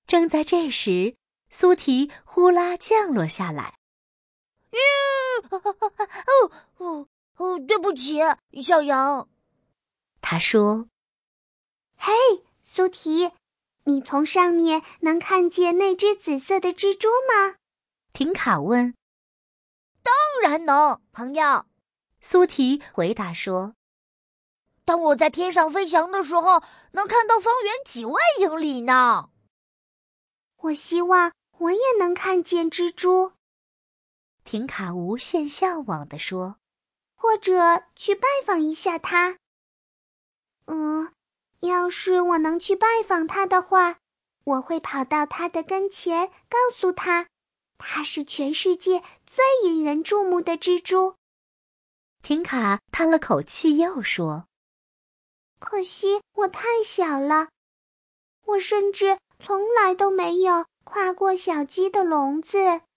正在这时，苏提呼啦降落下来。 对不起，小羊。 他说： 嘿，苏提，你从上面能看见那只紫色的蜘蛛吗？ 婷卡问。 当然能，朋友。 苏提回答说： 当我在天上飞翔的时候，能看到方圆几万英里呢。 我希望我也能看见蜘蛛。 婷卡无限向往地说： 或者去拜访一下它。要是我能去拜访它的话，我会跑到它的跟前，告诉它，它是全世界最引人注目的蜘蛛。 婷卡叹了口气，又说： 可惜我太小了，我甚至从来都没有跨过小鸡的笼子。